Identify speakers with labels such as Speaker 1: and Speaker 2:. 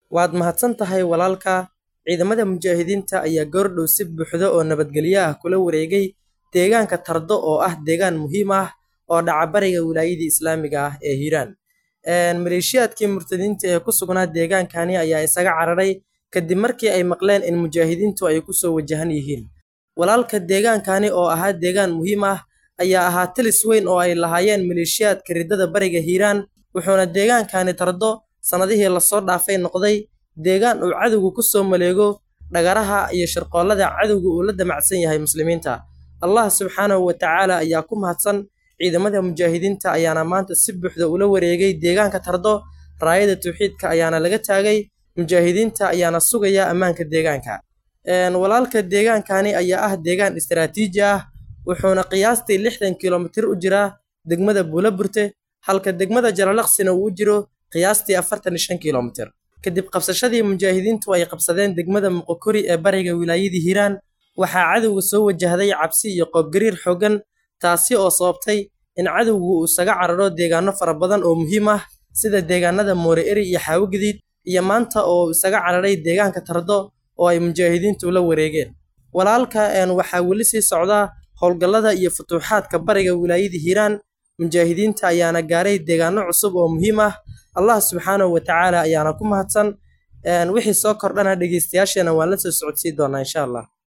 Speaker 1: Waad mahadsan tahay walaalka. Ciidamada mujaahidiinta ayaa goordhow si buuxda oo nabadgelyo ah kula wareegay deegaanka Tardo oo ah deegaan muhiim ah oo dhaca bariga wilaayada Islaamiga ah ee Hiiraan. Maleeshiyaadkii murtadiinta ee ku sugnaa deegaankani ayaa isaga cararay kadib markii ay maqleen in mujaahidiintu ay ku soo wajahan yihiin. Walaalka deegaankani oo ahaa deegaan muhiim ah ayaa ahaa tilis weyn oo ay lahaayeen maleeshiyaadka ridada bariga Hiiraan, wuxuuna deegaankani Tardo sanadihii la soo dhaafay noqday deegaan uu cadowgu ku soo maleego dhagaraha iyo shirqoollada cadowgu uu la damacsan yahay muslimiinta. Allah subxaanahu wa tacaala ayaa ku mahadsan. Ciidamada mujaahidiinta ayaana maanta si buuxda ula wareegay deegaanka Tardo, raayada tawxiidka ayaana laga taagay, mujaahidiinta ayaana sugaya ammaanka deegaanka. Walaalka deegaankani ayaa ah deegaan istiraatiiji ah, wuxuuna qiyaastii 60 kiiloomitir u jiraa degmada Buulaburte, halka degmada Jalalaqsina uu u jiro qiyaastii 45 kiiloomitir. Kadib qabsashadii mujaahidiintu ay qabsadeen degmada Muqokuri ee bariga wilaayada Hiiraan, waxaa cadowga soo wajahday cabsi iyo qoobgariir xooggan, taasi oo sababtay in cadowgu uu isaga cararo deegaano fara badan oo muhiim ah sida deegaanada Moore Eri iyo Xaawo Gadiid, iyo maanta oo isaga cararay deegaanka Tardo oo ay mujaahidiintu la wareegeen. Walaalka waxaa weli sii socda howlgallada iyo futuuxaadka bariga wilaayada Hiiraan. Mujaahidiinta ayaana gaaray deegaano cusub oo muhiim ah. Allah subxaanahu wa tacaala ayaana ku mahadsan. Wixii soo kordhana dhageystayaasheena waan la soo socodsiin doonaa insha Allah.